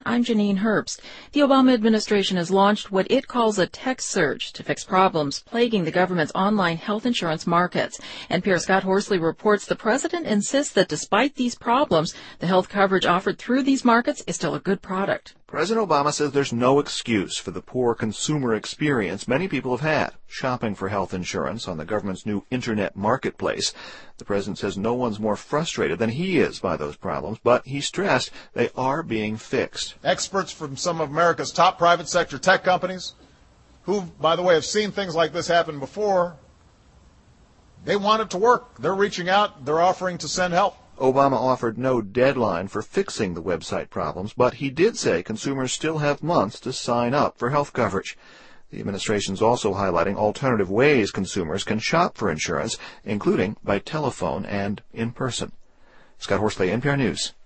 I'm Janine Herbst. The Obama administration has launched what it calls a tech surge to fix problems plaguing the government's online health insurance markets. NPR's Scott Horsley reports the president insists that despite these problems, the health coverage offered through these markets is still a good product. President Obama says there's no excuse for the poor consumer experience many people have had shopping for health insurance on the government's new internet marketplace. The president says no one's more frustrated than he is by those problems, but he stressed they are being fixed. Experts from some of America's top private sector tech companies, who, by the way, have seen things like this happen before, they want it to work. They're reaching out. They're offering to send help. Obama offered no deadline for fixing the website problems, but he did say consumers still have months to sign up for health coverage. The administration's also highlighting alternative ways consumers can shop for insurance, including by telephone and in person. Scott Horsley, NPR News.